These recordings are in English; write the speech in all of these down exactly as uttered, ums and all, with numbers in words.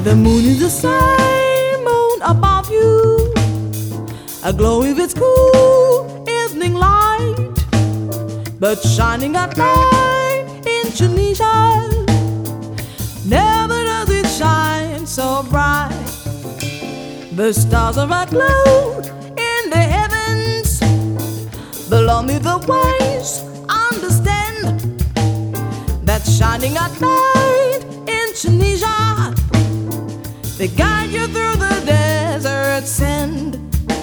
The moon is the same moon above you, aglow with its cool evening light, but shining at night in Tunisia. Never does it shine so bright. The stars are aglow in the heavens, but only the wise understand that shining at night in Tunisia, they guide you through the desert sand.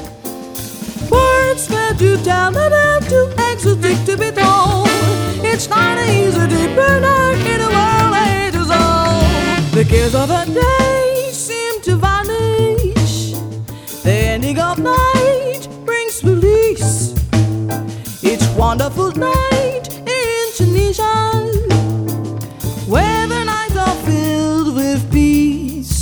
Words that you tell me are too exotic to be told. It's not easy to burn out in a world ages old. The cares of the day seem to vanish. The ending of night brings release. Each wonderful night in Tunisia, where the nights are filled with peace.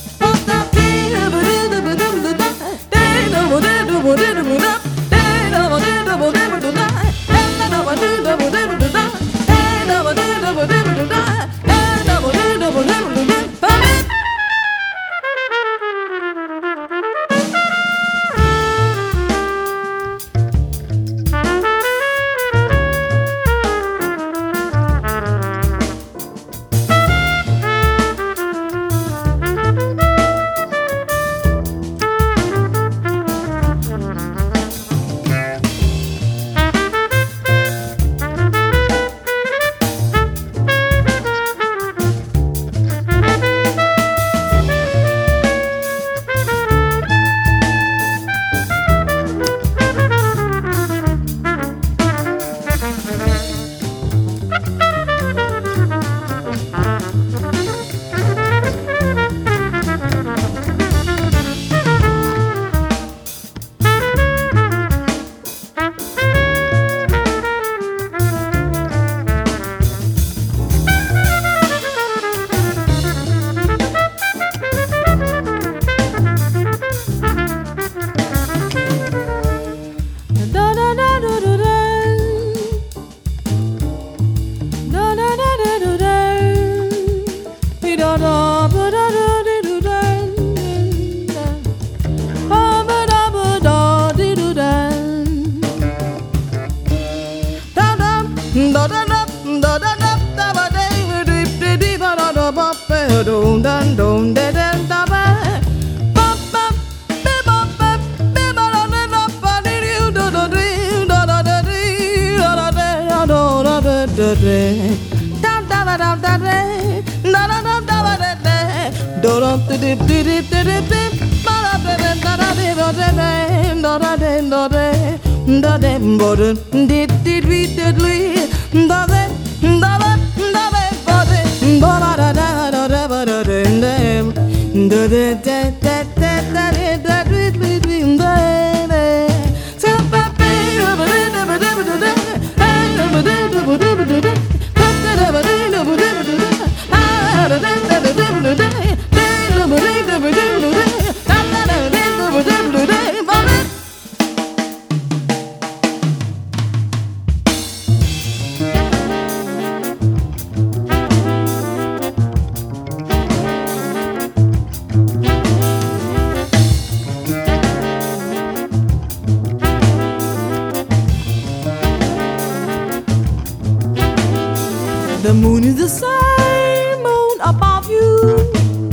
The moon is the same moon above you,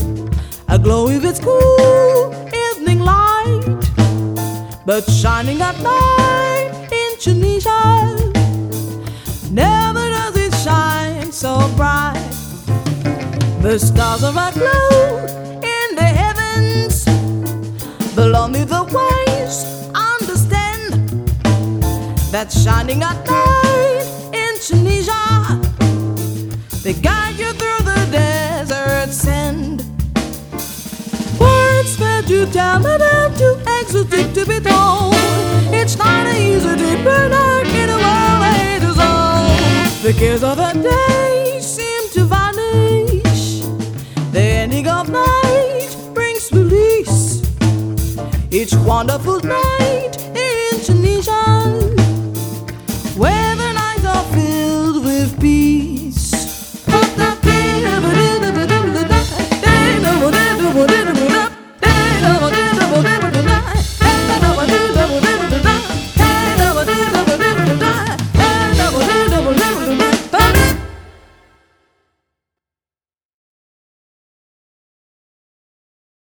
aglow with its cool evening light, but shining at night in Tunisia. Never does it shine so bright. The stars are aglow in the heavens, but only the wise understand that shining at night in Tunisia, they guide you through the desert sand. Words that you tell me are too exotic to be told. It's not easy to burn out in a world ages old. The cares of the day seem to vanish. The ending of night brings release. Each wonderful night in Tunisia,